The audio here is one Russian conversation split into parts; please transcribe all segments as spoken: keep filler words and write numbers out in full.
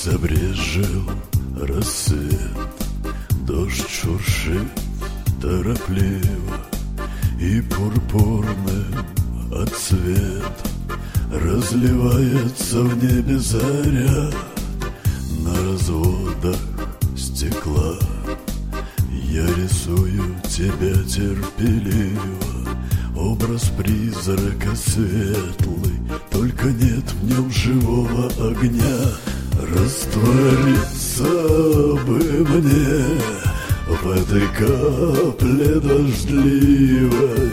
Забрезжил рассвет, дождь шуршит торопливо, и пурпурным отцветом разливается в небе заря. На разводах стекла я рисую тебя терпеливо, образ призрака светлый, только нет в нем живого огня. Раствориться бы мне в этой капле дождливой,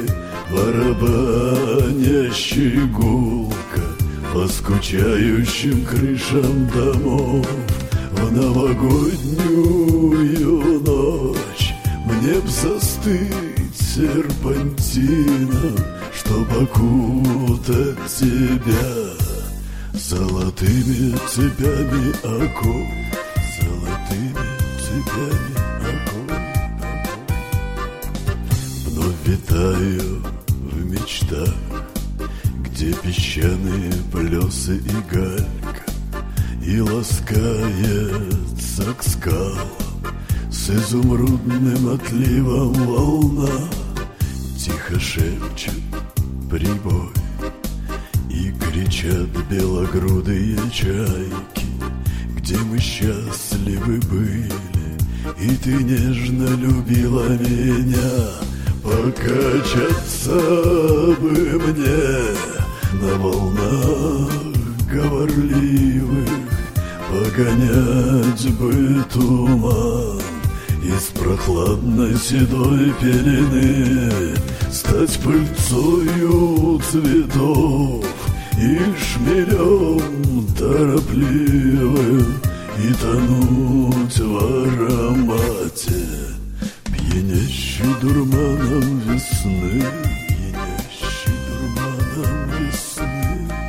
барабанящей гулко по скучающим крышам домов. В новогоднюю ночь мне б застыть серпантином, чтоб окутать тебя золотыми цепями оков, золотыми цепями оков. Вновь витаю в мечтах, где песчаные плесы и галька, и ласкается к скалам с изумрудным отливом волна. Тихо шепчет прибой, и кричат белогрудые чайки, где мы счастливы были, и ты нежно любила меня. Покачаться бы мне на волнах говорливых, погонять бы туман из прохладной седой пелены, стать пыльцою цветов и шмелем торопливым, и тонуть в аромате, пьянящий дурманом весны, пьянящий дурманом весны.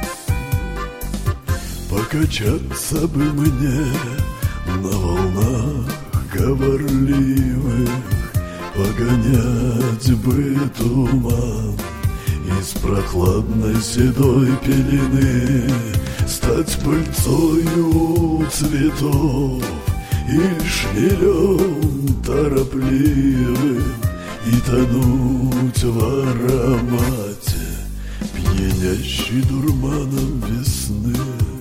Покачаться бы мне на волнах говорливых, погонять бы туман из прохладной седой пелены, стать пыльцою цветов и шмелем торопливым, и тонуть в аромате, пьянящий дурманом весны.